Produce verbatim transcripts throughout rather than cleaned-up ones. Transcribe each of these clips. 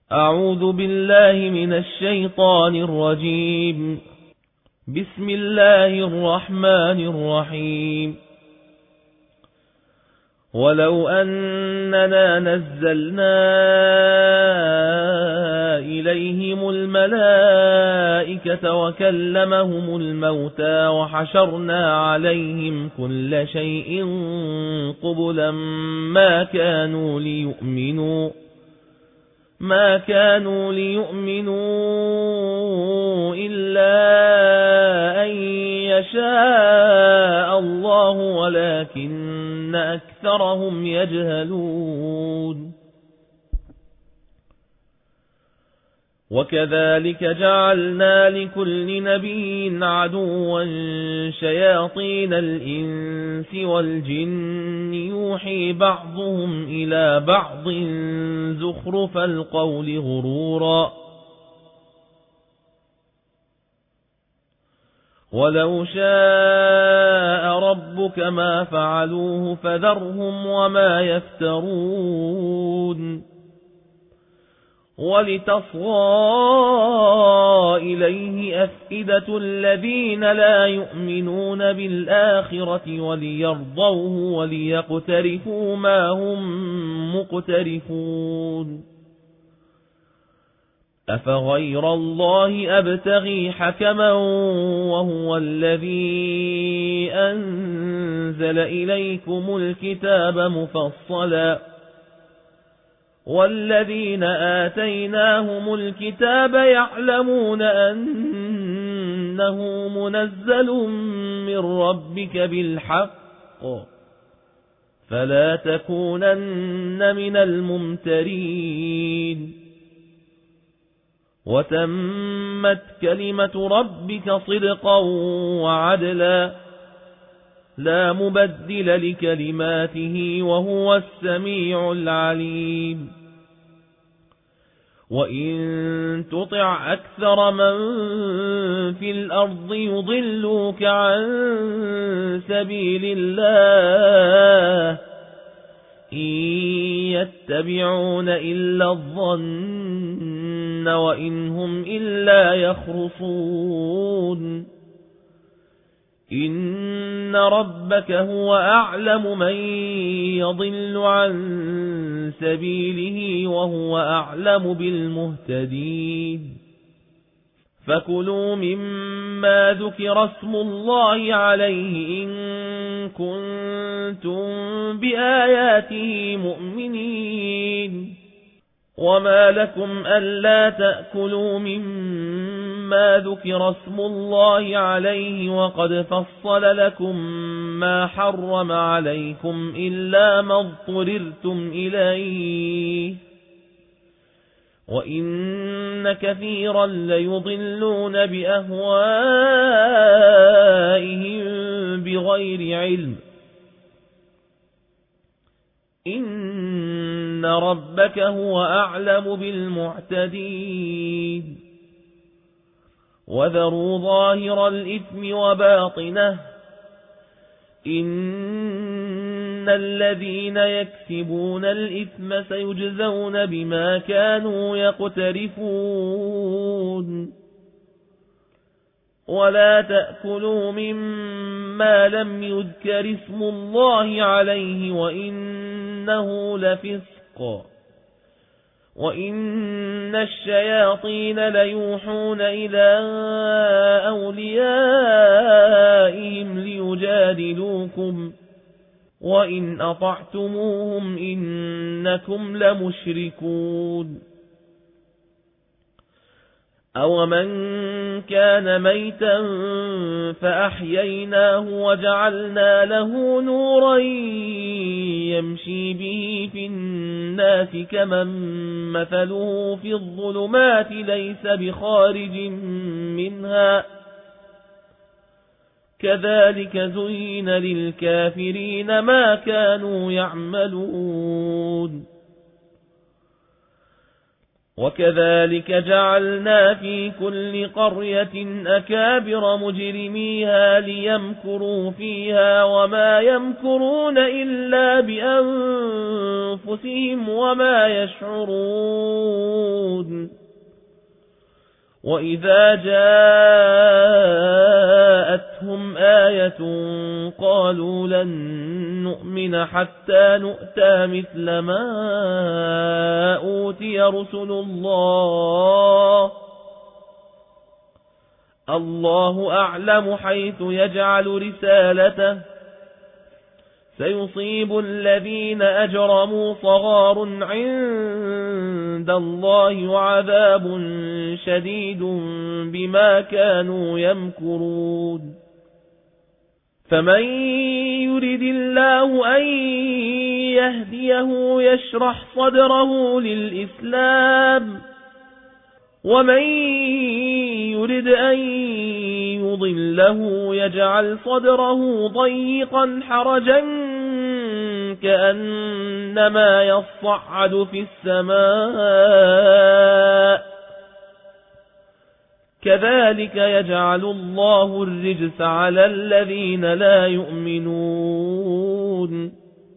أعوذ بالله من الشيطان الرجيم. بسم الله الرحمن الرحيم. ولو أننا نزلنا إليهم الملائكة وكلمهم الموتى وحشرنا عليهم كل شيء قبلا ما كانوا ليؤمنوا ما كانوا ليؤمنوا إلا أن يشاء الله ولكن أكثرهم يجهلون. وكذلك جعلنا لكل نبي عدوا شياطين الإنس والجن يوحي بعضهم إلى بعض زخرف القول غرورا. ولو شاء ربك ما فعلوه فذرهم وما يفترون. ولتصغى إليه أفئدة الذين لا يؤمنون بالآخرة وليرضوه وليقترفوا ما هم مقترفون. أفغير الله أبتغي حكما وهو الذي أنزل إليكم الكتاب مفصلا والذين آتيناهم الكتاب يعلمون أنه منزل من ربك بالحق فلا تكونن من الممترين. وتمت كلمة ربك صدقا وعدلا لا مبدل لكلماته وهو السميع العليم. وإن تطع أكثر من في الأرض يضلوك عن سبيل الله إن يتبعون إلا الظن وإن هم إلا يخرصون. إن ربك هو أعلم من يضل عن سبيله وهو أعلم بالمهتدين. فكلوا مما ذكر اسم الله عليه إن كنتم بآياته مؤمنين. وما لكم ألا تأكلوا مما ذكر اسم الله عليه وقد فصل لكم ما حرم عليكم إلا ما اضطررتم إليه وإن كثيرا ليضلون بأهوائهم بغير علم. إن ربك هو أعلم بالمعتدين. وذروا ظاهر الإثم وباطنه إن الذين يكسبون الإثم سيجزون بما كانوا يقترفون. ولا تأكلوا مما لم يذكر اسم الله عليه وإنه لفسق وإن الشياطين ليوحون إلى أوليائهم ليجادلوكم وإن أطعتموهم إنكم لمشركون. أومن كان ميتا فأحييناه وجعلنا له نورا يمشي به في الناس كمن مثله في الظلمات ليس بخارج منها كذلك زين للكافرين ما كانوا يعملون. وكذلك جعلنا في كل قرية أكابر مجرميها ليمكروا فيها وما يمكرون إلا بأنفسهم أنفسهم وما يشعرون وإذا جاءتهم آية قالوا لن نؤمن حتى نؤتى مثل ما أوتي رسل الله الله أعلم حيث يجعل رسالته سيصيب الذين أجرموا صغار عند الله وعذاب شديد بما كانوا يمكرون فمن يرد الله أن يهديه يشرح صدره للإسلام ومن يرد أن يضله يجعل صدره ضيقا حرجا كأنما يصعد في السماء كذلك يجعل الله الرجس على الذين لا يؤمنون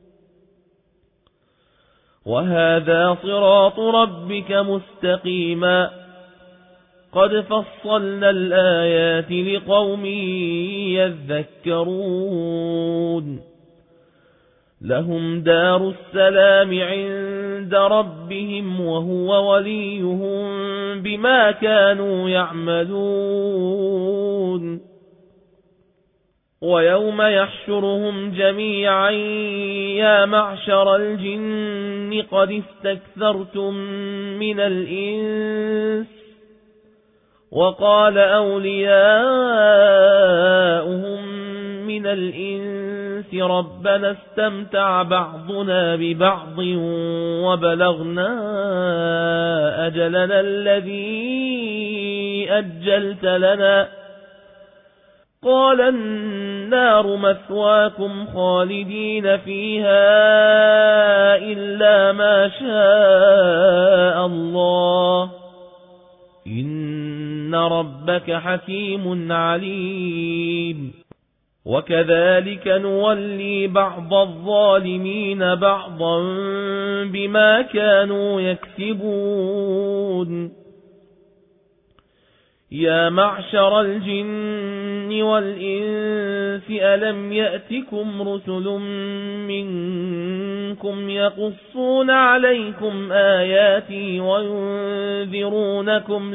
وهذا صراط ربك مستقيما قد فصلنا الآيات لقوم يذكرون لهم دار السلام عند ربهم وهو وليهم بما كانوا يعملون ويوم يحشرهم جميعا يا معشر الجن قد استكثرتم من الإنس وقال أولياؤهم من الإنس ربنا استمتع بعضنا ببعض وبلغنا أجلنا الذي أجلت لنا قال النار مثواكم خالدين فيها إلا ما شاء الله إن ربك حكيم عليم وكذلك نولي بعض الظالمين بعضا بما كانوا يكسبون يا معشر الجن والإنس ألم يأتكم رسل منكم يقصون عليكم آياتي وينذرونكم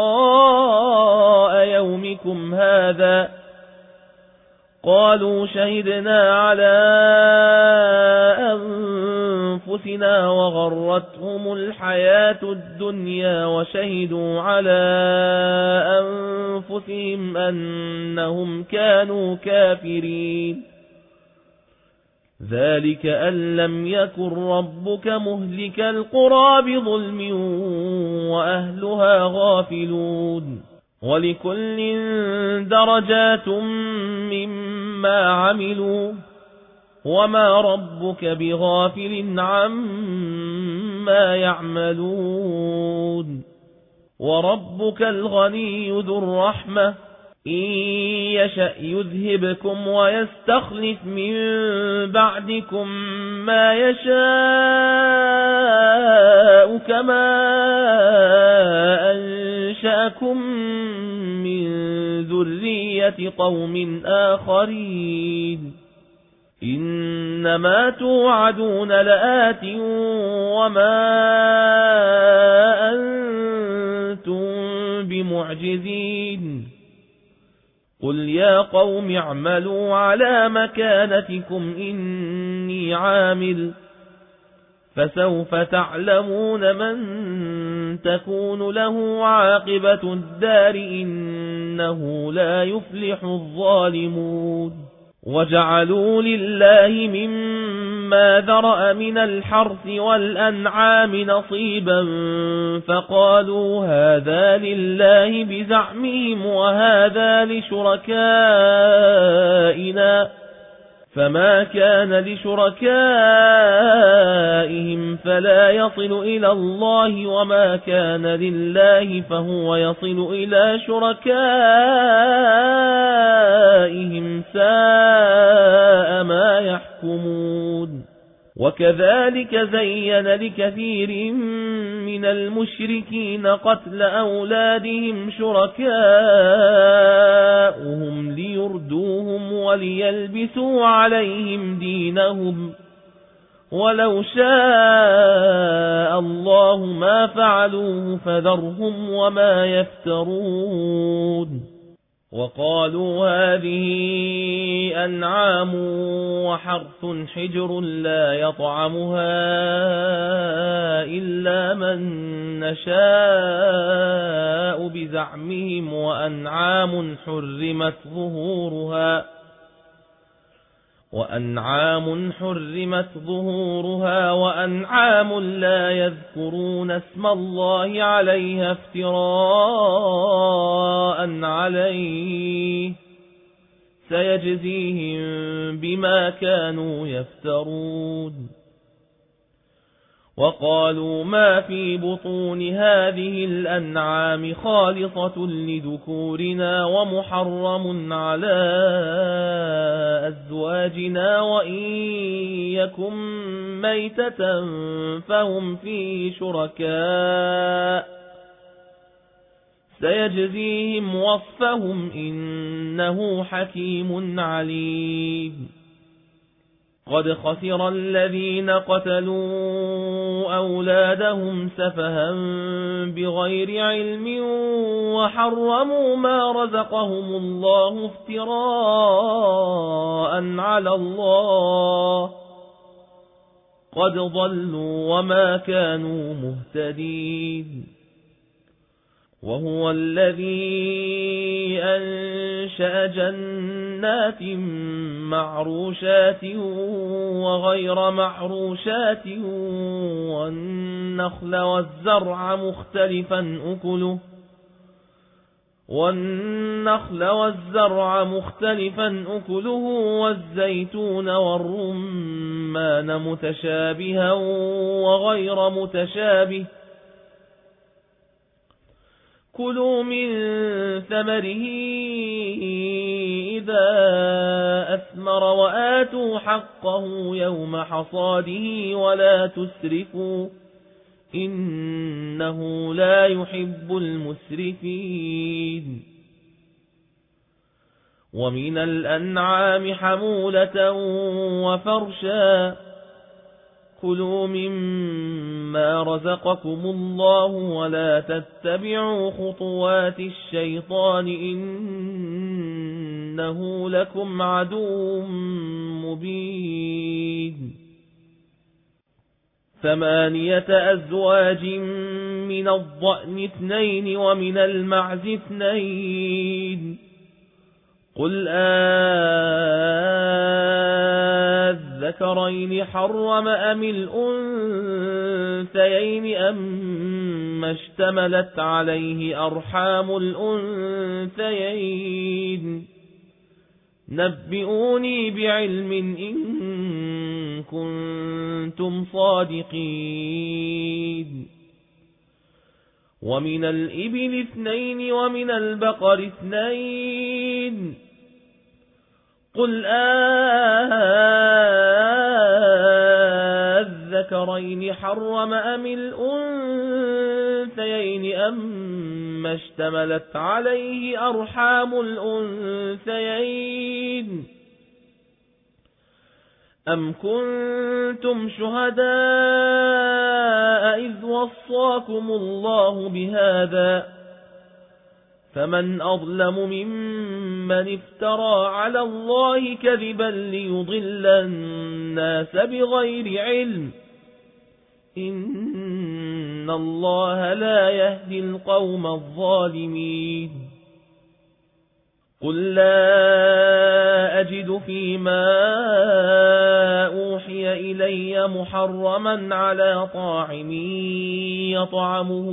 لقاء يومكم هذا قالوا شهدنا على أنفسنا وغرتهم الحياة الدنيا وشهدوا على أنفسهم أنهم كانوا كافرين ذلك أن لم يكن ربك مهلك القرى بظلم وأهلها غافلون ولكل درجات مما عملوا وما ربك بغافل عما يعملون وربك الغني ذو الرحمة إن يشأ يذهبكم ويستخلف من بعدكم ما يشاء كما أنشأكم من ذرية قوم آخرين إنما توعدون لآت وما أنتم بمعجزين قل يا قوم اعملوا على مكانتكم إني عامل فسوف تعلمون من تكون له عاقبة الدار إنه لا يفلح الظالمون وجعلوا لله مما ذرأ من الحرث والأنعام نصيبا فقالوا هذا لله بزعمهم وهذا لشركائنا فما كان لشركائهم فلا يصل إلى الله وما كان لله فهو يصل إلى شركائهم ساء ما يحكمون وكذلك زين لكثير من المشركين قتل أولادهم شركاؤهم ليردوهم وليلبسوا عليهم دينهم ولو شاء الله ما فعلوه فذرهم وما يفترون وقالوا هذه أنعام وحرث حجر لا يطعمها إلا من نشاء بزعمهم وأنعام حرمت ظهورها وأنعام حرمت ظهورها وأنعام لا يذكرون اسم الله عليها افتراء عليه سيجزيهم بما كانوا يفترون وقالوا ما في بطون هذه الأنعام خالصة لذكورنا ومحرم على أزواجنا وإن يكن ميتة فهم فيه شركاء سيجزيهم وصفهم إنه حكيم عليم قد خسر الذين قتلوا أولادهم سفها بغير علم وحرموا ما رزقهم الله افتراء على الله قد ضلوا وما كانوا مهتدين وهو الذي أنشأ جنات معروشات وغير معروشات والنخل والزرع مختلفا أكله والنخل والزرع مختلفا أكله والزيتون والرمان متشابها وغير متشابه كلوا من ثمره إذا أثمر وآتوا حقه يوم حصاده ولا تسرفوا إنه لا يحب المسرفين ومن الأنعام حمولة وفرشا كلوا مما رزقكم الله ولا تتبعوا خطوات الشيطان إنه لكم عدو مبين ثمانية أزواج من الضأن اثنين ومن المعز اثنين قل أذكرين حرم أم الأنثيين أما اشتملت عليه أرحام الأنثيين نبئوني بعلم إن كنتم صادقين ومن الإبل اثنين ومن البقر اثنين قل أذكرين حرم أم الأنثيين أما اشتملت عليه أرحام الأنثيين أم كنتم شهداء إذ وصاكم الله بهذا فمن أظلم ممن افترى على الله كذبا ليضل الناس بغير علم إن الله لا يهدي القوم الظالمين قل لا أجد فيما أوحي إلي محرما على طاعم يطعمه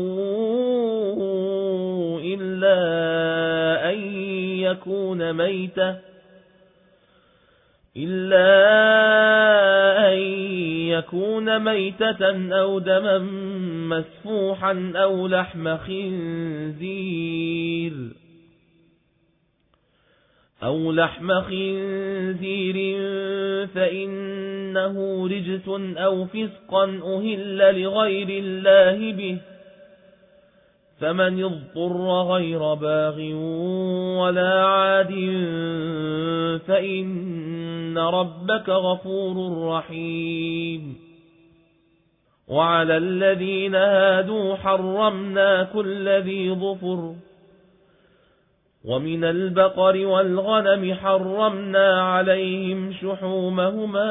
إلا أن يكون ميتة إلا أن يكون ميتة أو دما مسفوحا أو لحم خنزير أو لحم خنزير فإنه رجس أو فسقا أهل لغير الله به، فمن اضطر غير باغ ولا عاد فإن ربك غفور رحيم. وعلى الذين هادوا حرمنا كل ذي ظفر، ومن البقر والغنم حرمنا عليهم شحومهما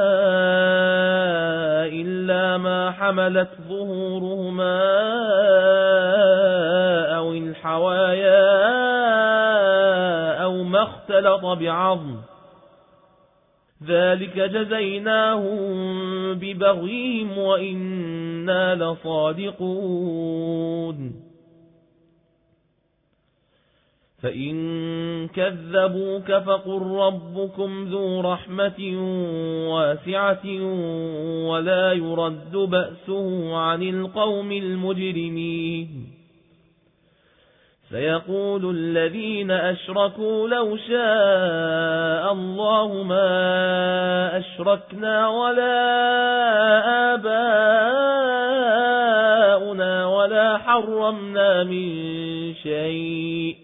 إلا ما حملت ظهورهما أو الحوايا أو ما اختلط بعظم، ذلك جزيناهم ببغيهم وإنا لصادقون. فإن كذبوك فقل ربكم ذو رحمة واسعة ولا يرد بأسه عن القوم المجرمين. سيقول الذين أشركوا لو شاء الله ما أشركنا ولا آباؤنا ولا حرمنا من شيء،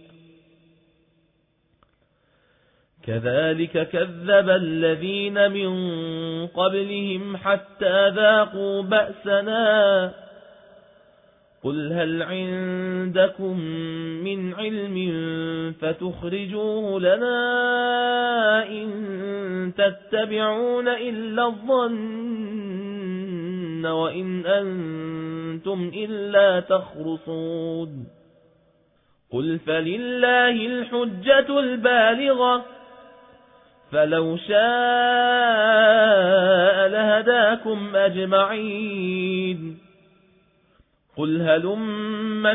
كذلك كذب الذين من قبلهم حتى ذاقوا بأسنا. قل هل عندكم من علم فتخرجوه لنا إن تتبعون إلا الظن وإن أنتم إلا تخرصون. قل فلله الحجة البالغة، فلو شاء لهداكم أجمعين. قل هلم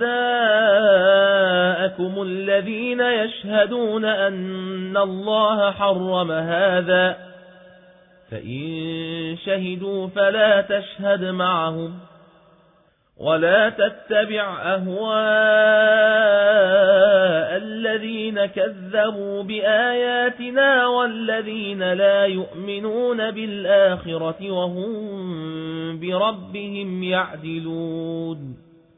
شهداءكم الذين يشهدون أن الله حرم هذا، فإن شهدوا فلا تشهد معهم ولا تتبع أهواء الذين كذبوا بآياتنا والذين لا يؤمنون بالآخرة وهم بربهم يعدلون.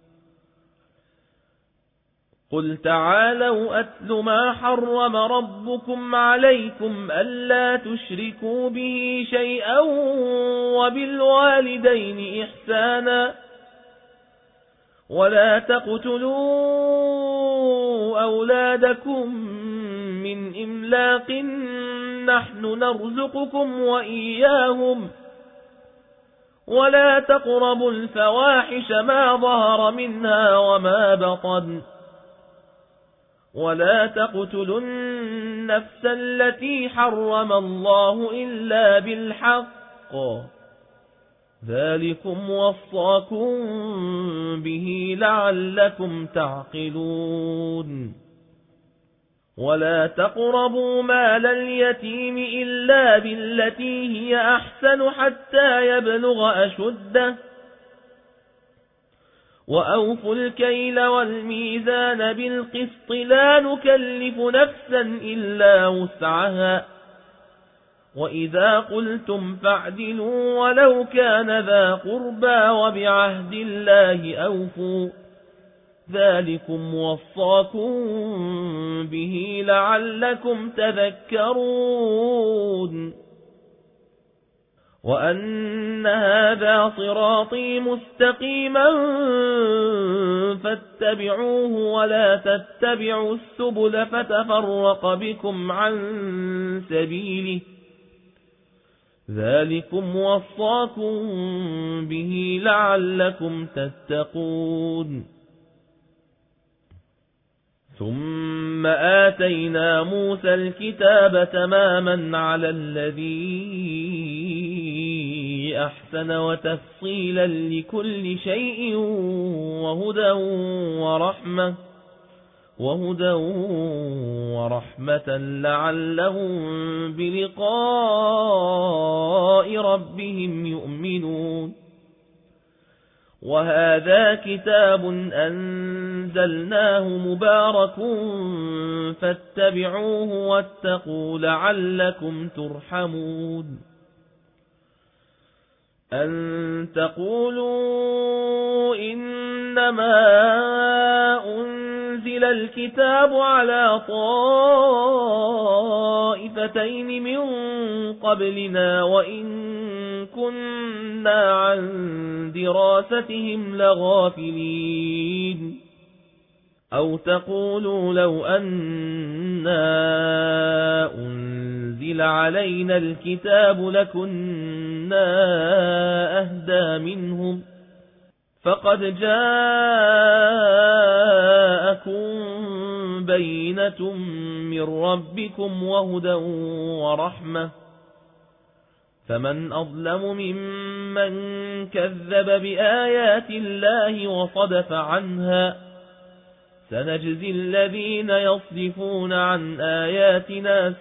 قل تعالوا أتل ما حرم ربكم عليكم ألا تشركوا به شيئا وبالوالدين إحسانا ولا تقتلوا أولادكم من إملاق نحن نرزقكم وإياهم ولا تقربوا الفواحش ما ظهر منها وما بطن ولا تقتلوا النفس التي حرم الله إلا بالحق، ذلكم وصاكم به لعلكم تعقلون. ولا تقربوا مال اليتيم إلا بالتي هي أحسن حتى يبلغ أشده، وأوفوا الكيل والميزان بالقسط لا نكلف نفسا إلا وسعها، وإذا قلتم فاعدلوا ولو كان ذا قربى وبعهد الله أوفوا، ذلكم وصاكم به لعلكم تذكرون. وأن هذا صراطي مستقيما فاتبعوه ولا تتبعوا السبل فتفرق بكم عن سبيله، ذلكم وصاكم به لعلكم تتقون. ثم آتينا موسى الكتاب تماما على الذي أحسن وتفصيلا لكل شيء وهدى ورحمة وهدى ورحمة لعلهم بلقاء ربهم يؤمنون. وهذا كتاب أنزلناه مبارك فاتبعوه واتقوا لعلكم ترحمون أن تقولوا إنما أنزل الكتاب على طائفتين من قبلنا وإن كنا عن دراستهم لغافلين أو تقولوا لو أنا أنزل علينا الكتاب لكنا أهدى منهم فقد جاءكم بينة من ربكم وهدى ورحمة فمن أظلم ممن كذب بآيات الله وصدف عنها سنجزي الذين يصدفون عن آياتنا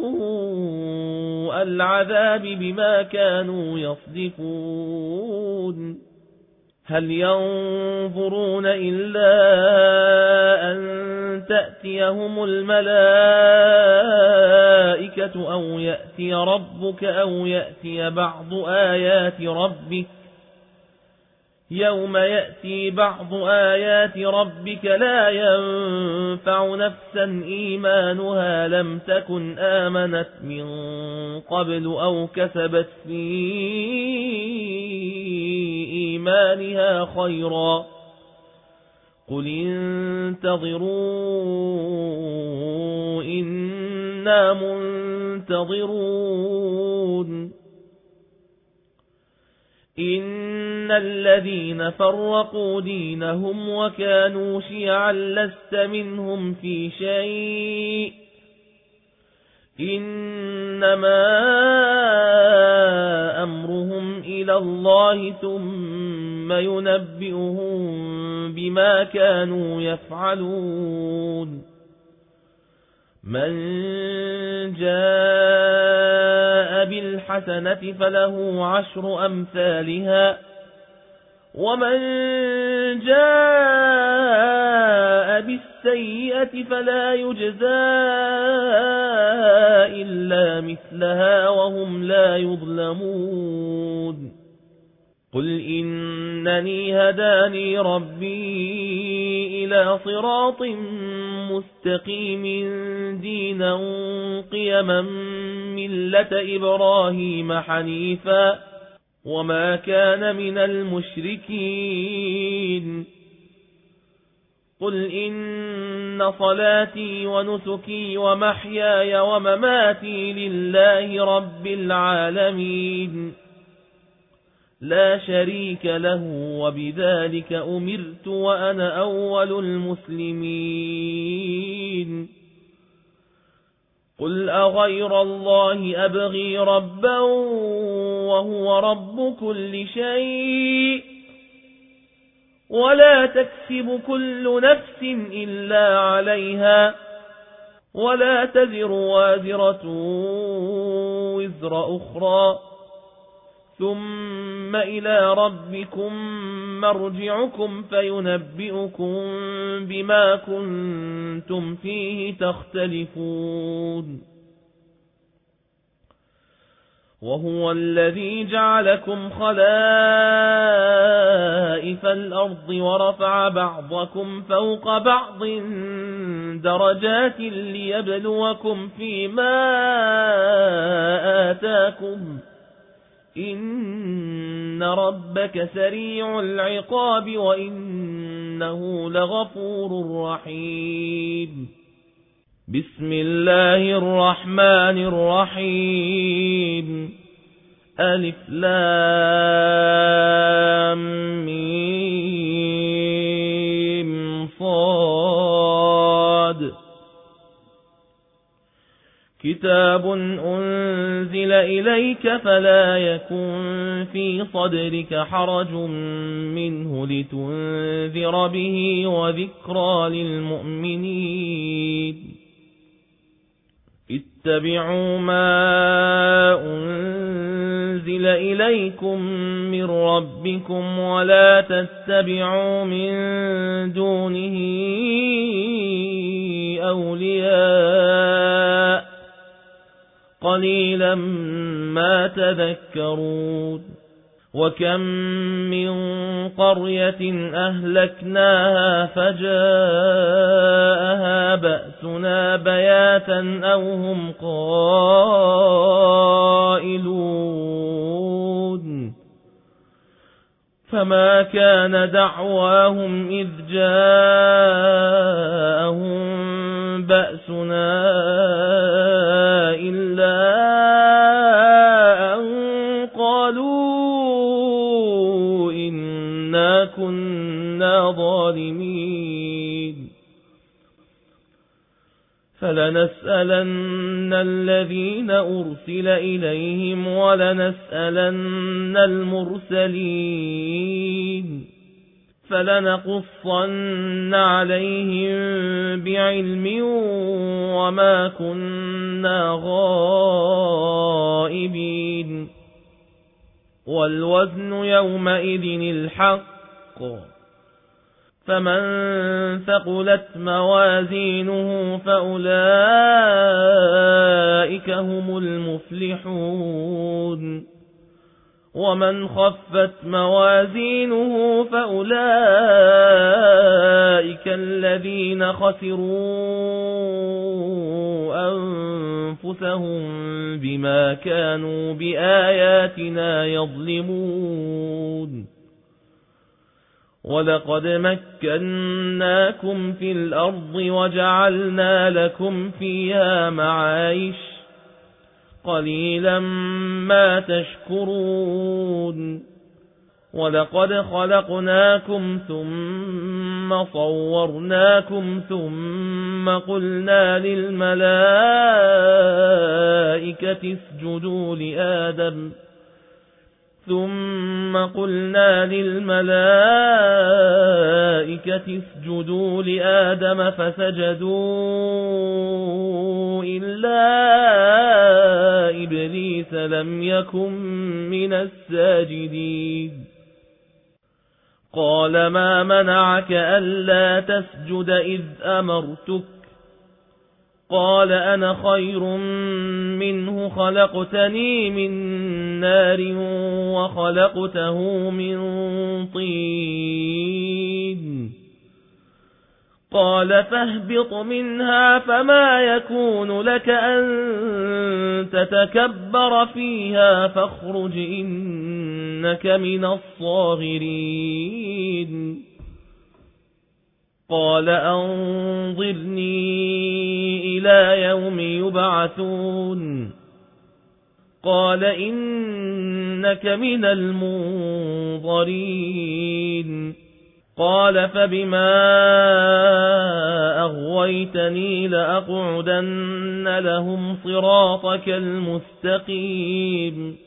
سوء العذاب بما كانوا يصدفون هل ينظرون إلا أن تأتيهم الملائكة أو يأتي ربك أو يأتي بعض آيات ربك يوم يأتي بعض آيات ربك لا ينفع نفسا إيمانها لم تكن آمنت من قبل أو كسبت في إيمانها خيرا قل انتظروا إنا منتظرون إن الذين فرقوا دينهم وكانوا شيعا لست منهم في شيء إنما أمرهم إلى الله ثم ينبئهم بما كانوا يفعلون من جاء بالحسنة فله عشر أمثالها ومن جاء بالسيئة فلا يجزى إلا مثلها وهم لا يظلمون قل إنني هداني ربي إلى صراط مستقيم دينا قيما ملة إبراهيم حنيفا وما كان من المشركين قل إن صلاتي ونسكي ومحياي ومماتي لله رب العالمين لا شريك له وبذلك أمرت وأنا أول المسلمين قل أغير الله أبغي ربا وهو رب كل شيء ولا تكسب كل نفس إلا عليها ولا تزر وازرة وزر أخرى ثم إلى ربكم مرجعكم فينبئكم بما كنتم فيه تختلفون وهو الذي جعلكم خلائف الأرض ورفع بعضكم فوق بعض درجات ليبلوكم فيما آتاكم إن ربك سريع العقاب وإنه لغفور رحيم بسم الله الرحمن الرحيم ألف لام ميم صاد كتاب أنزل إليك فلا يكن في صدرك حرج منه لتنذر به وذكرى للمؤمنين اتبعوا ما أنزل إليكم من ربكم ولا تتبعوا من دونه أولياء قليلا ما تذكرون وكم من قرية أهلكناها فجاءها بأسنا بياتا أو هم قائلون فما كان دعواهم إذ جاءهم بأسنا إلا أن قالوا إنا كنا ظالمين فلنسألن الذين أرسل إليهم ولنسألن المرسلين فلنقصن عليهم بعلم وما كنا غائبين والوزن يومئذ الحق فمن ثقلت موازينه فأولئك هم المفلحون ومن خفت موازينه فأولئك الذين خسروا أنفسهم بما كانوا بآياتنا يظلمون ولقد مكناكم في الأرض وجعلنا لكم فيها معايش قليلا ما تشكرون ولقد خلقناكم ثم صورناكم ثم قلنا للملائكة اسجدوا لآدم ثم قلنا للملائكة اسجدوا لآدم فسجدوا إلا إبليس لم يكن من الساجدين قال ما منعك ألا تسجد إذ أمرتك قال أنا خير منه خلقتني من نار وخلقته من طين قال فاهبط منها فما يكون لك أن تتكبر فيها فاخرج إنك من الصاغرين قال أنظرني إلى يوم يبعثون قال إنك من المنظرين قال فبما أغويتني لأقعدن لهم صراطك المستقيم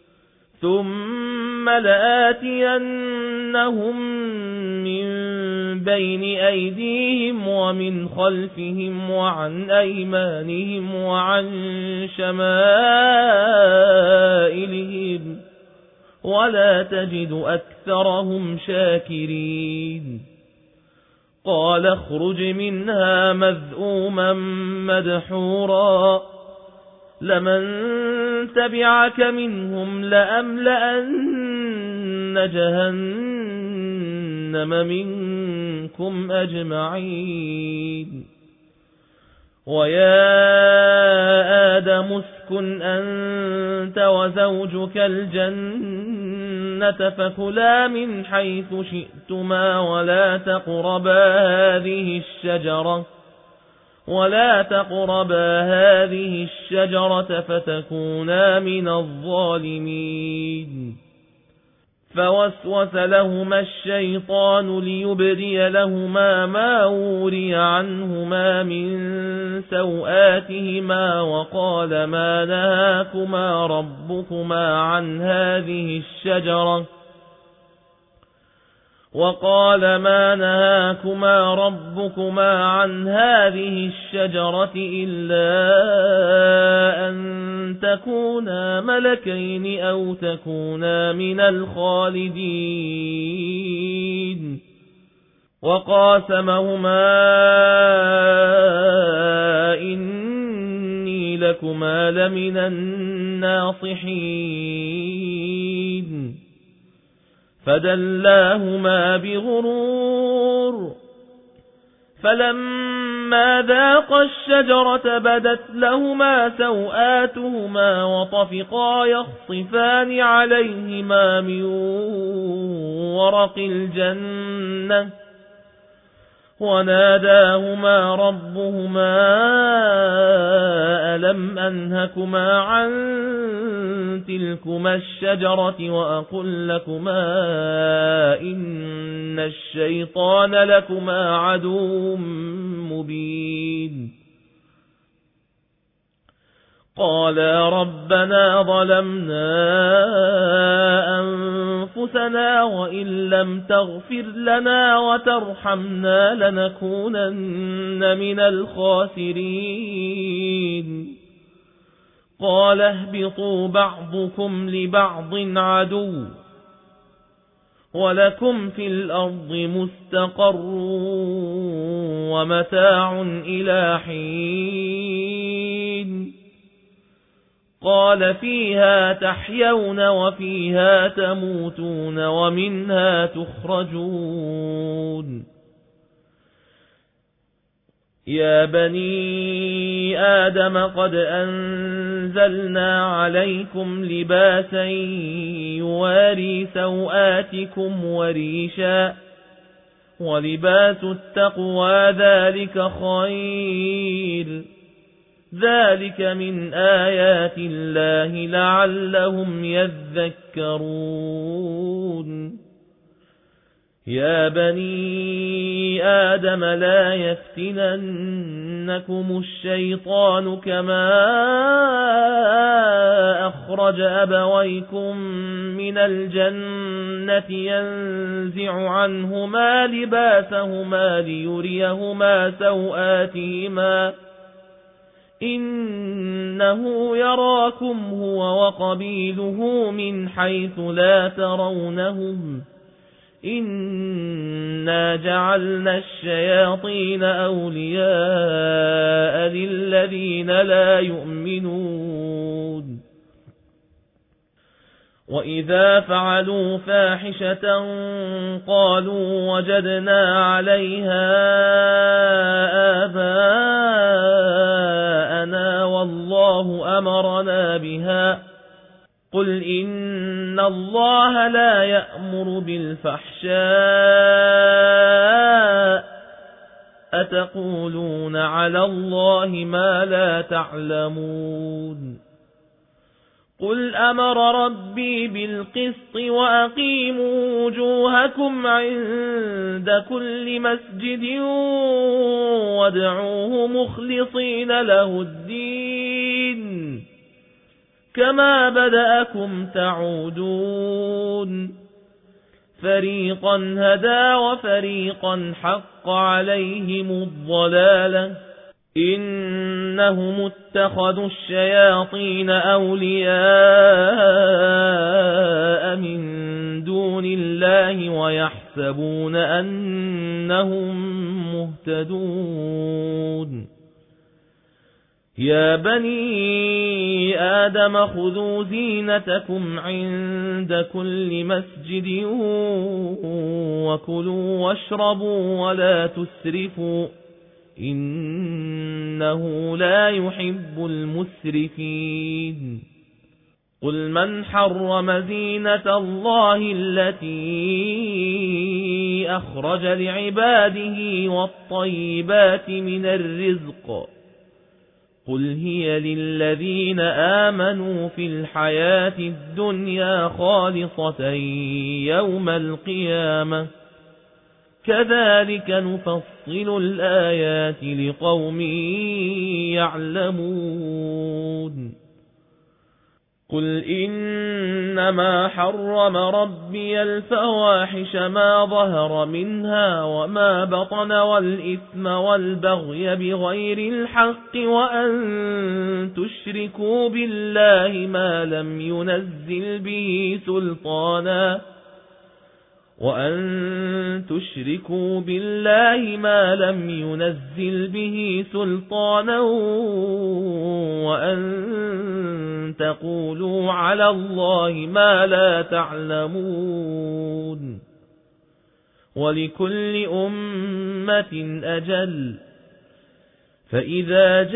ثم لآتينهم من بين أيديهم ومن خلفهم وعن أيمانهم وعن شمائلهم ولا تجد أكثرهم شاكرين قال اخرج منها مذءوما مدحورا لمن تبعك منهم لأملأن جهنم منكم أجمعين ويا آدم اسكن أنت وزوجك الجنة فكلا من حيث شئتما ولا تقربا هذه الشجرة ولا تقربا هذه الشجرة فتكونا من الظالمين فوسوس لهما الشيطان ليبدي لهما ما وري عنهما من سوآتهما وقال ما نهاكما ربكما عن هذه الشجرة وقال ما نهاكما ربكما عن هذه الشجرة إلا أن تكونا ملكين أو تكونا من الخالدين وقاسمهما إني لكما لمن الناصحين فدلاهما بغرور فلما ذاقا الشجرة بدت لهما سوآتهما وطفقا يخصفان عليهما من ورق الجنة وناداهما ربهما ألم أنهكما عن تلكما الشجرة وأقل لكما إن الشيطان لكما عدو مبين قالا ربنا ظلمنا أنفسنا وإن لم تغفر لنا وترحمنا لنكونن من الخاسرين قال اهبطوا بعضكم لبعض عدو ولكم في الأرض مستقر ومتاع إلى حين قال فيها تحيون وفيها تموتون ومنها تخرجون يا بني آدم قد أنزلنا عليكم لباسا يواري سوآتكم وريشا ولباس التقوى ذلك خير ذلك من آيات الله لعلهم يذكرون يا بني آدم لا يفتننكم الشيطان كما أخرج أبويكم من الجنة ينزع عنهما لباسهما ليريهما سوآتهما إنه يراكم هو وقبيله من حيث لا ترونهم إنا جعلنا الشياطين أولياء للذين لا يؤمنون وإذا فعلوا فاحشة قالوا وجدنا عليها آباءنا والله أمرنا بها قل إن الله لا يأمر بالفحشاء أتقولون على الله ما لا تعلمون قل أمر ربي بالقسط وأقيموا وجوهكم عند كل مسجد وادعوه مخلصين له الدين كما بدأكم تعودون فريقا هدى وفريقا حق عليهم الضلالة إنهم اتخذوا الشياطين أولياء من دون الله ويحسبون أنهم مهتدون يا بني آدم خذوا زينتكم عند كل مسجد وكلوا واشربوا ولا تسرفوا إنه لا يحب المسرفين قل من حرم زينة الله التي أخرج لعباده والطيبات من الرزق قل هي للذين آمنوا في الحياة الدنيا خالصة يوم القيامة كذلك نفصل الآيات لقوم يعلمون قل إنما حرم ربي الفواحش ما ظهر منها وما بطن والإثم والبغي بغير الحق وأن تشركوا بالله ما لم ينزل به سلطانا وأن تشركوا بالله ما لم ينزل به سلطانا وأن تقولوا على الله ما لا تعلمون ولكل أمة أجل فإذا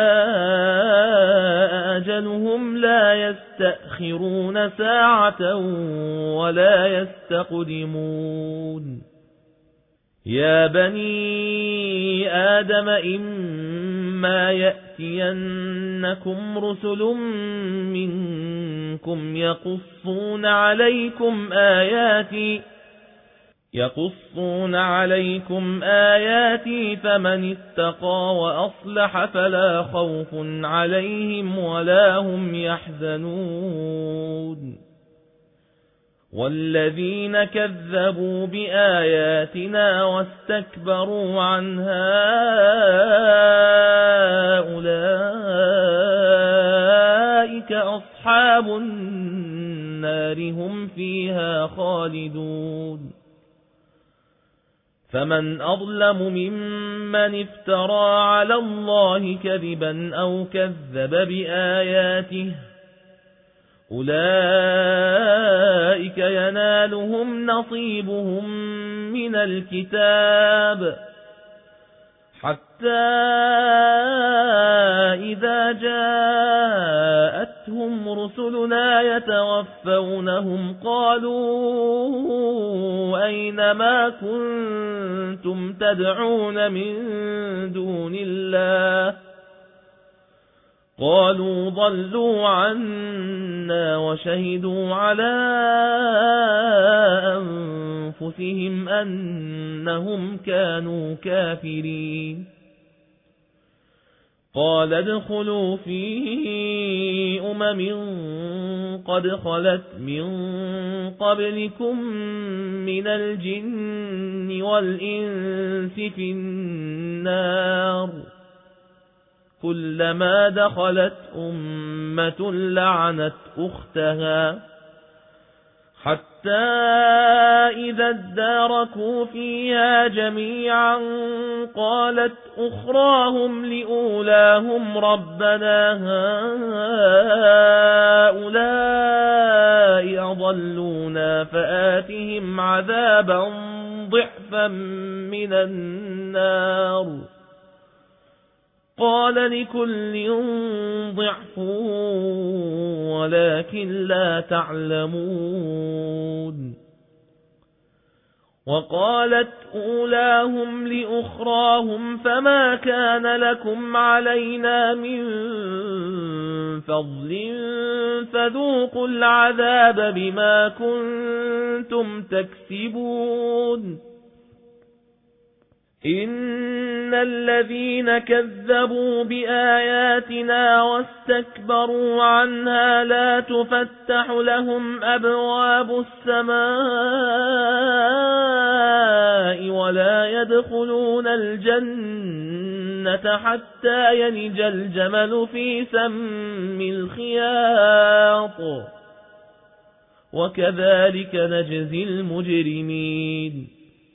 جاء أجلهم لا يستأخرون ساعة ولا يستقدمون يا بني آدم إما يأتينكم رسل منكم يقصون عليكم آياتي يقصون عليكم آياتي فمن اتقى وأصلح فلا خوف عليهم ولا هم يحزنون والذين كذبوا بآياتنا واستكبروا عنها أولئك أصحاب النار هم فيها خالدون فمن أظلم ممن افترى على الله كذبا أو كذب بآياته أولئك ينالهم نصيبهم من الكتاب حتى إذا جاءتهم رسلنا يتوفونهم قالوا أين ما كنتم تدعون من دون الله قالوا ضلوا عنا وشهدوا على أنفسهم أنهم كانوا كافرين قال ادخلوا في أمم قد خلت من قبلكم من الجن والإنس في النار كلما دخلت أمة لعنت أختها حتى إذا اداركوا فيها جميعا قالت أخراهم لأولاهم ربنا هؤلاء أضلونا فآتهم عذابا ضعفا من النار قال لكل ضعف ولكن لا تعلمون وقالت أولاهم لأخراهم فما كان لكم علينا من فضل فذوقوا العذاب بما كنتم تكسبون إن الذين كذبوا بآياتنا واستكبروا عنها لا تفتح لهم أبواب السماء ولا يدخلون الجنة حتى يلج الجمل في سم الخياط وكذلك نجزي المجرمين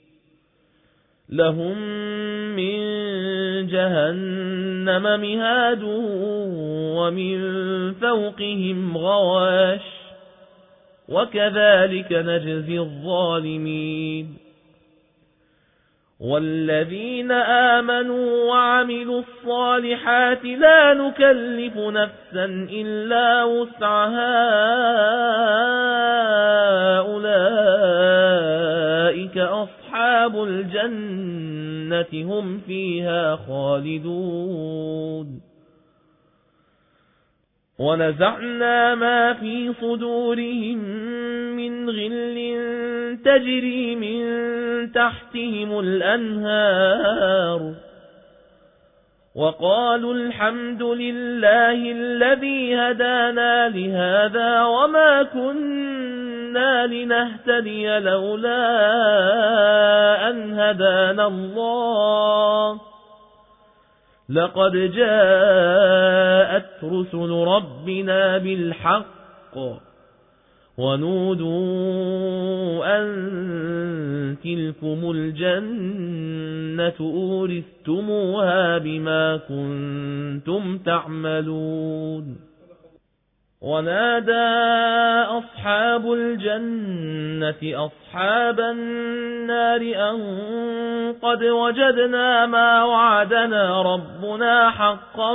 لهم من جهنم مهاد ومن فوقهم غواش وكذلك نجزي الظالمين والذين آمنوا وعملوا الصالحات لا نكلف نفسا إلا وسعها أولئك أصحاب الجنة هم فيها خالدون ونزعنا ما في صدورهم من غل تجري من تحتهم الأنهار وقالوا الحمد لله الذي هدانا لهذا وما كنا لنهتدي لولا أن هدانا الله لقد جاءت رسل ربنا بالحق ونودوا أن تلكم الجنة أورثتموها بما كنتم تعملون ونادى أصحاب الجنة أصحاب النار أن قد وجدنا ما وعدنا ربنا حقا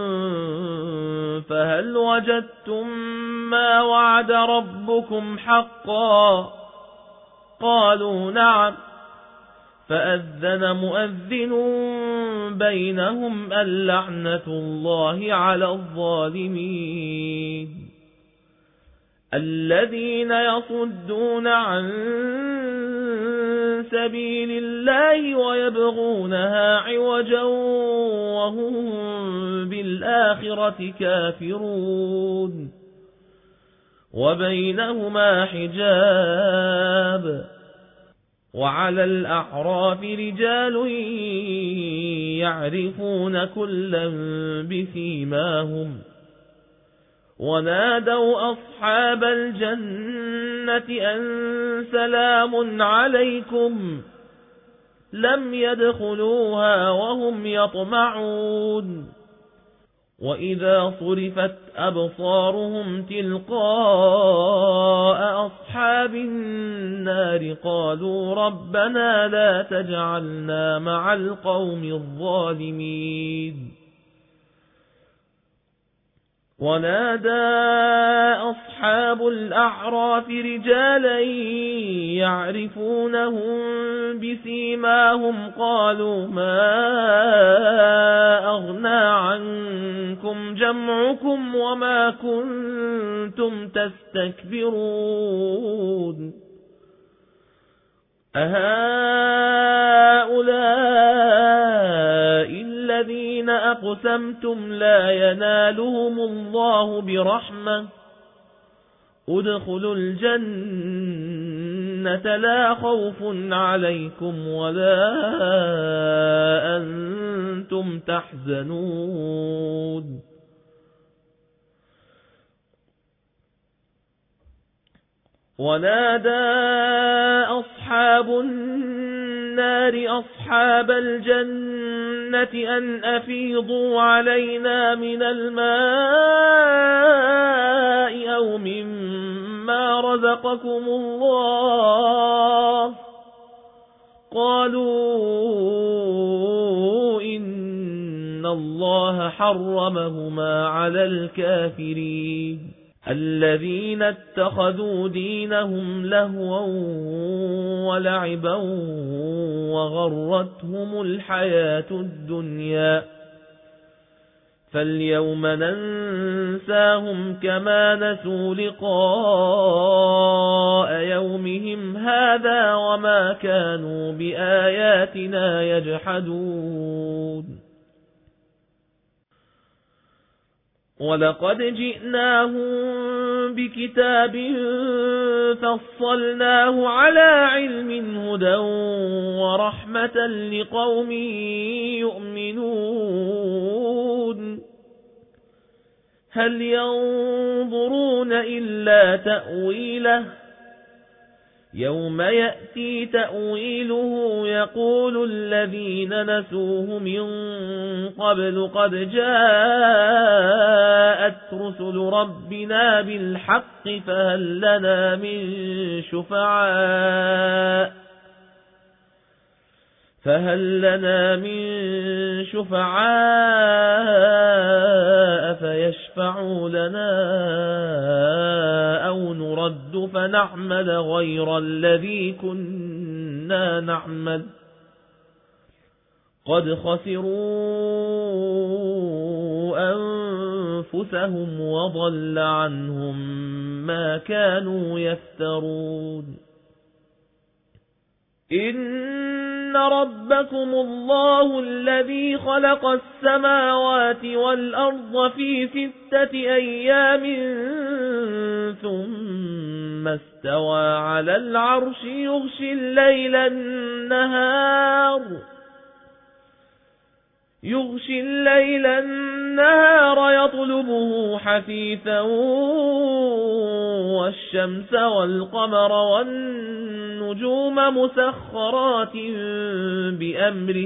فهل وجدتم ما وعد ربكم حقا قالوا نعم فأذن مؤذن بينهم اللعنة الله على الظالمين الذين يصدون عن سبيل الله ويبغونها عوجا وهم بالآخرة كافرون وبينهما حجاب وعلى الأعراف رجال يعرفون كلا بسيماهم ونادوا أصحاب الجنة أن سلام عليكم لم يدخلوها وهم يطمعون وإذا صرفت أبصارهم تلقاء أصحاب النار قالوا ربنا لا تجعلنا مع القوم الظالمين ونادى أصحاب الأعراف رجالا يعرفونهم بسيماهم قالوا ما أغنى عنكم جمعكم وما كنتم تستكبرون أهؤلاء الذين أقسمتم لا ينالهم الله برحمة ادخلوا الجنة لا خوف عليكم ولا أنتم تحزنون ونادى أصحاب النار أصحاب الجنة أن أفيضوا علينا من الماء أو مما رزقكم الله قالوا إن الله حرمهما على الكافرين الذين اتخذوا دينهم لهوا ولعبا وغرتهم الحياة الدنيا فاليوم ننساهم كما نسوا لقاء يومهم هذا وما كانوا بآياتنا يجحدون ولقد جئناهم بكتاب فصلناه على علم هدى ورحمة لقوم يؤمنون هل ينظرون إلا تأويله يوم يأتي تأويله يقول الذين نسوه من قبل قد جاءت رسل ربنا بالحق فهل لنا من شفعاء فهل لنا من شفعاء فيشفعوا لنا أو نرد فنعمل غير الذي كنا نعمل قد خسروا أنفسهم وضل عنهم ما كانوا يفترون إن إن ربكم الله الذي خلق السماوات والأرض في ستة أيام ثم استوى على العرش يغشي الليل النهار يغشي الليل النهار يطلبه حثيثا والشمس والقمر والنجوم مسخرات بأمره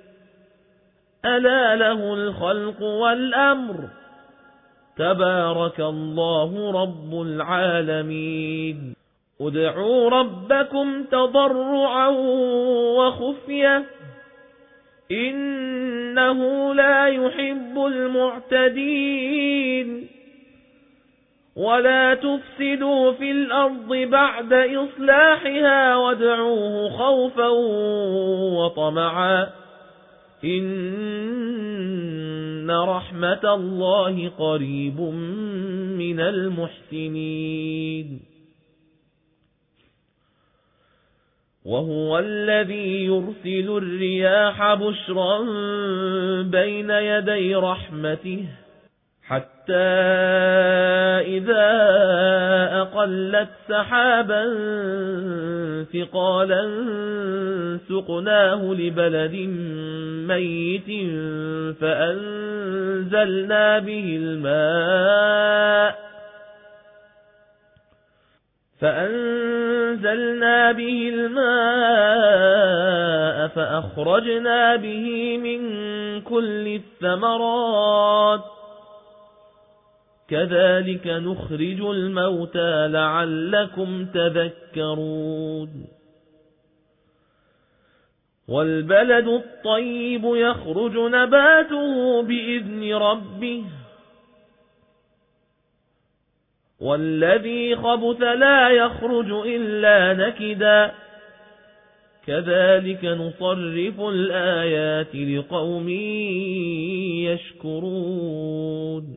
ألا له الخلق والأمر تبارك الله رب العالمين ادعوا ربكم تضرعا وخفية إنه لا يحب المعتدين ولا تفسدوا في الأرض بعد إصلاحها وادعوه خوفا وطمعا إن رحمة الله قريب من المحسنين وهو الذي يرسل الرياح بشرا بين يدي رحمته حتى إذا أقلت سحابا ثقالا سقناه لبلد ميت فأنزلنا به الماء فأنزلنا به الماء فأخرجنا به من كل الثمرات كذلك نخرج الموتى لعلكم تذكرون والبلد الطيب يخرج نباته بإذن ربه والذي خبث لا يخرج إلا نكدا كذلك نصرف الآيات لقوم يشكرون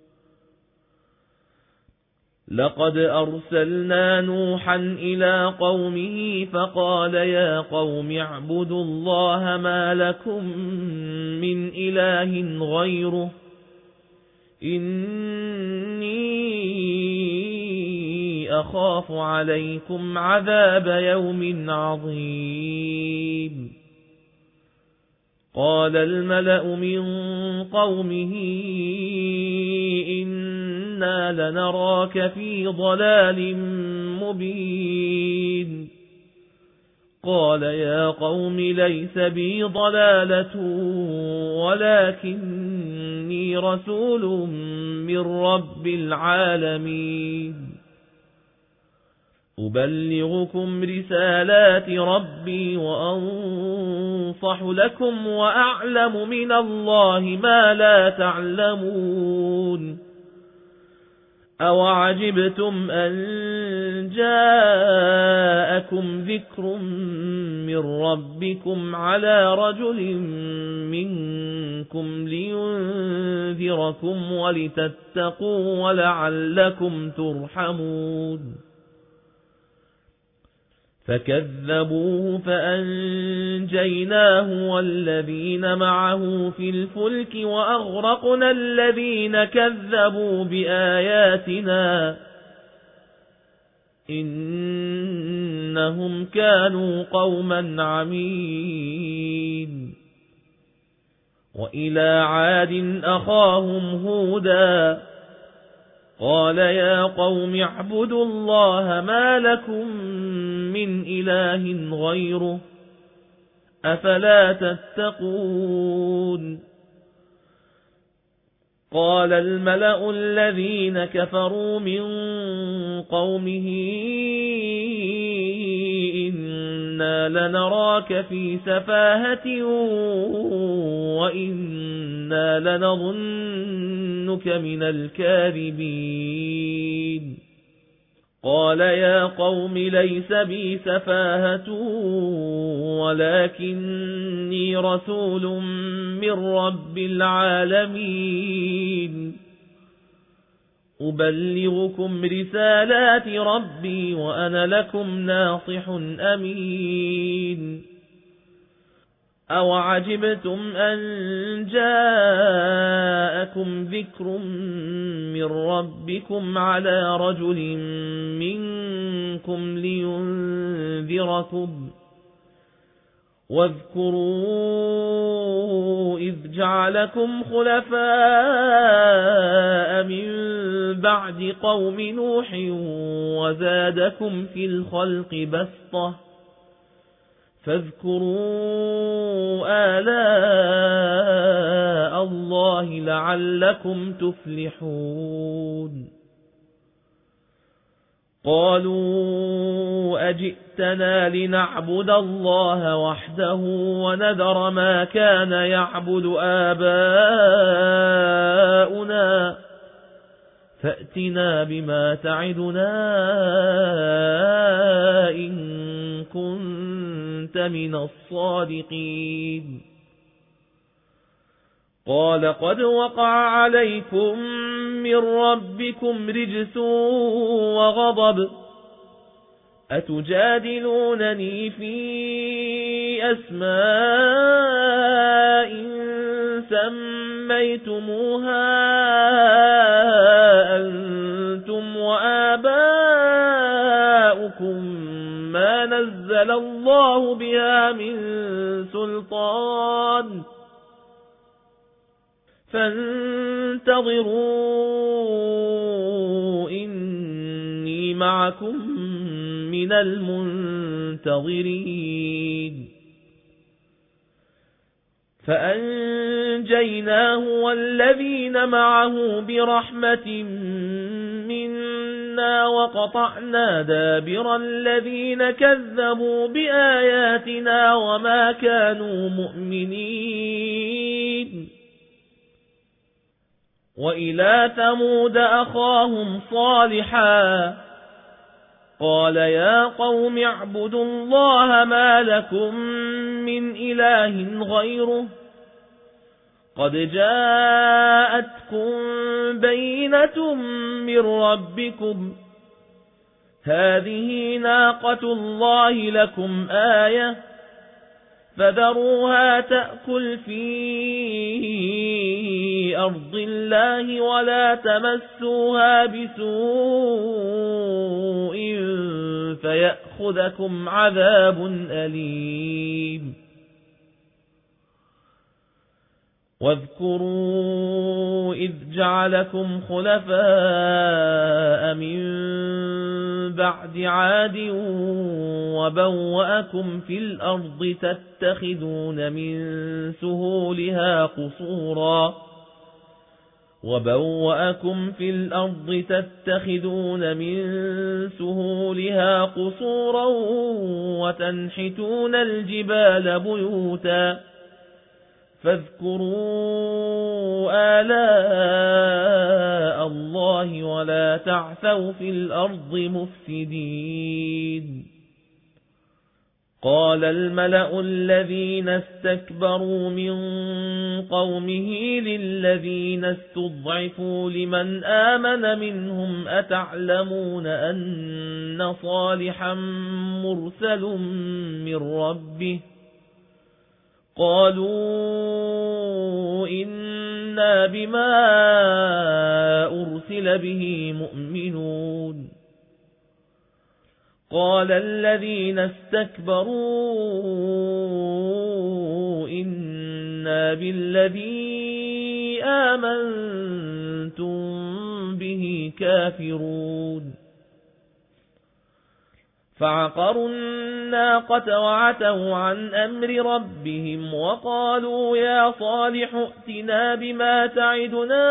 لقد أرسلنا نوحا إلى قومه فقال يا قوم اعبدوا الله ما لكم من إله غيره إني أخاف عليكم عذاب يوم عظيم قال الملأ من قومه إنا لنراك في ضلال مبين قال يا قوم ليس بي ضلالة ولكني رسول من رب العالمين أبلغكم رسالات ربي وأنصح لكم وأعلم من الله ما لا تعلمون أوعجبتم أن جاءكم ذكر من ربكم على رجل منكم لينذركم ولتتقوا ولعلكم ترحمون فكذبوه فأنجيناه والذين معه في الفلك وأغرقنا الذين كذبوا بآياتنا إنهم كانوا قوما عمين وإلى عاد أخاهم هودا قال يا قوم اعبدوا الله ما لكم من إله غيره أفلا تتقون قال الملأ الذين كفروا من قومه إنا لنراك في سفاهة وإنا لنظنك من الكاذبين قال يا قوم ليس بي سفاهة ولكني رسول من رب العالمين أبلغكم رسالات ربي وأنا لكم ناصح أمين أو عجبتم أن جاءكم ذكر من ربكم على رجل منكم لينذركم واذكروا إذ جعلكم خلفاء من بعد قوم نوح وزادكم في الخلق بسطة فاذكروا آلاء الله لعلكم تفلحون قالوا أجئتنا لنعبد الله وحده ونذر ما كان يعبد آباؤنا فأتنا بما تعدنا إن كنت من الصادقين قال قد وقع عليكم من ربكم رجس وغضب أتجادلونني في أسماء سميتموها أنتم وآباؤكم ما نزل الله بها من سلطان فانتظروا إني معكم من المنتظرين فأنجيناه والذين معه برحمة منا وقطعنا دابر الذين كذبوا بآياتنا وما كانوا مؤمنين وإلى ثمود أخاهم صالحا قال يا قوم اعبدوا الله ما لكم من إله غيره قد جاءتكم بينة من ربكم هذه ناقة الله لكم آية فذروها تأكل في أرض الله ولا تمسوها بسوء فيأخذكم عذاب أليم واذكروا إذ جعلكم خلفاء من بعد عاد وبوأكم في الأرض تتخذون من سهولها قصورا وبوأكم في الأرض تتخذون من سهولها قصورا وتنحتون الجبال بيوتا فاذكروا آلاء الله ولا تعثوا في الأرض مفسدين قال الملأ الذين استكبروا من قومه للذين استضعفوا لمن آمن منهم أتعلمون أن صالحا مرسل من ربه قالوا إنا بما أرسل به مؤمنون قال الذين استكبروا إنا بالذي آمنتم به كافرون فعقروا الناقة وعتوا عن أمر ربهم وقالوا يا صالح ائتنا بما تعدنا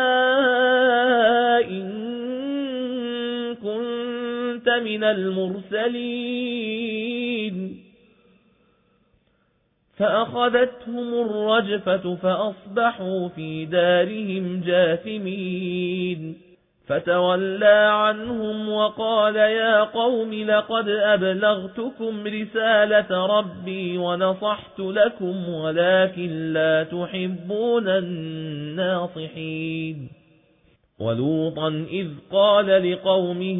إن كنت من المرسلين فأخذتهم الرجفة فأصبحوا في دارهم جاثمين فتولى عنهم وقال يا قوم لقد أبلغتكم رسالة ربي ونصحت لكم ولكن لا تحبون الناصحين ولوطا إذ قال لقومه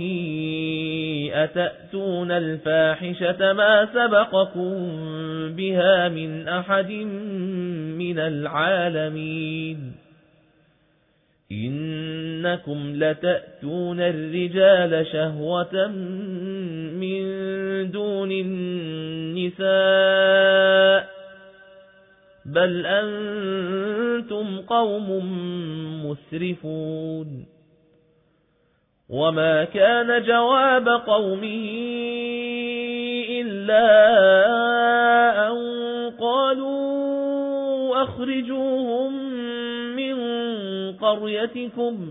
أتأتون الفاحشة ما سبقكم بها من أحد من العالمين إنكم لتأتون الرجال شهوة من دون النساء بل أنتم قوم مسرفون وما كان جواب قومه إلا أن قالوا أخرجوهم من قريتكم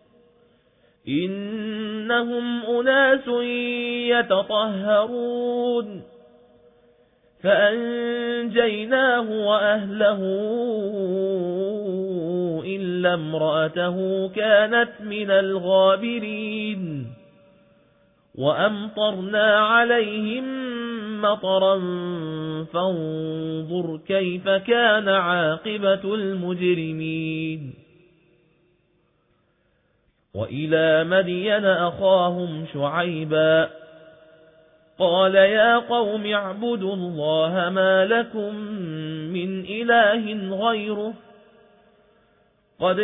إنهم أناس يتطهرون فأنجيناه وأهله إلا امرأته كانت من الغابرين وأمطرنا عليهم مطرا فانظر كيف كان عاقبة المجرمين وإلى مدين أخاهم شعيبا قال يا قوم اعبدوا الله ما لكم من إله غيره قد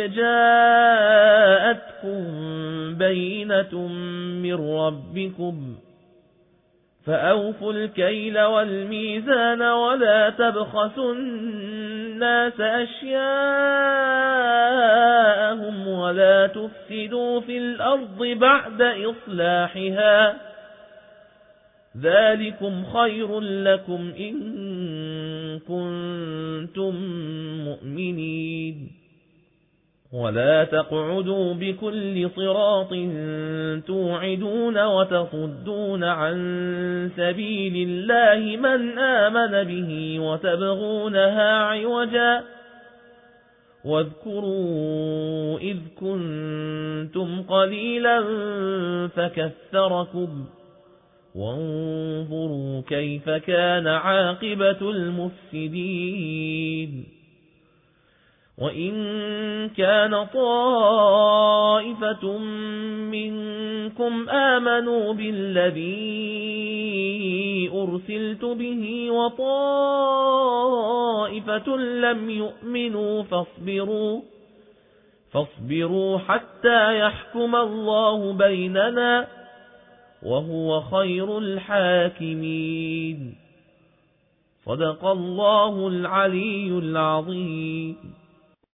جاءتكم بينة من ربكم فأوفوا الكيل والميزان ولا تبخسوا الناس أشياءهم ولا تفسدوا في الأرض بعد إصلاحها ذلكم خير لكم إن كنتم مؤمنين ولا تقعدوا بكل صراط توعدون وتصدون عن سبيل الله من آمن به وتبغونها عوجا واذكروا إذ كنتم قليلا فكثركم وانظروا كيف كان عاقبة المفسدين وإن كان طائفة منكم آمنوا بالذي أرسلت به وطائفة لم يؤمنوا فاصبروا فاصبروا حتى يحكم الله بيننا وهو خير الحاكمين صدق الله العلي العظيم.